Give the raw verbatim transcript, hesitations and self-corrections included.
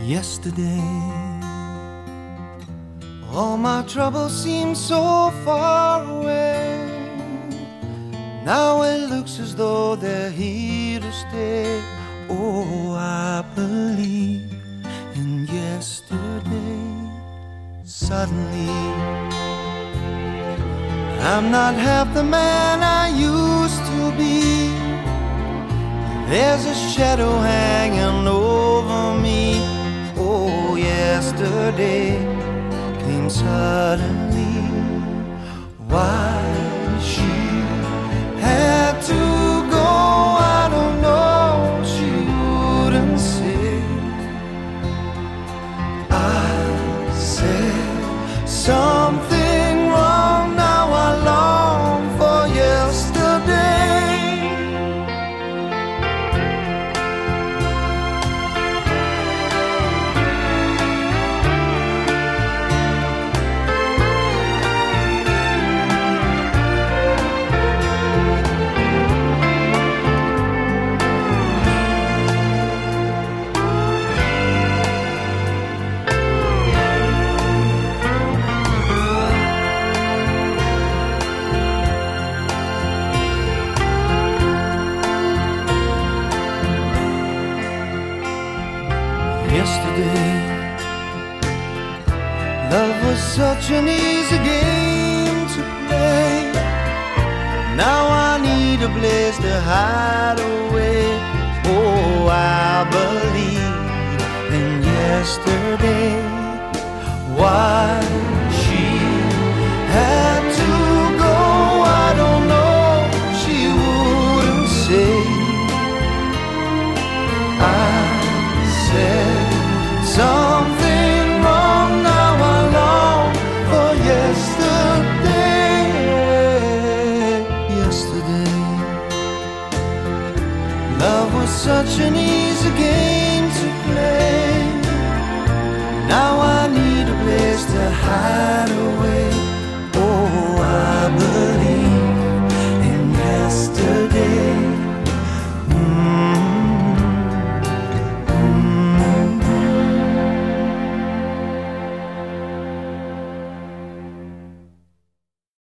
Yesterday, all my troubles seem so far away. Now it looks as though they're here to stay. Oh, I believe in yesterday. Suddenly, I'm not half the man I used to be. There's a shadow hanging over me. Oh, yesterday came suddenly. Why she had to go, I don't know, she wouldn't say. I said something wrong, now I long for yesterday. Yesterday, love was such an easy game to play. Now I need a place to hide away. Oh, I believe in yesterday. Why she had to go, I don't know, she wouldn't say. I said something wrong, now I long for yesterday. Yesterday, love was such an easy game to play. Now I need a place to hide away.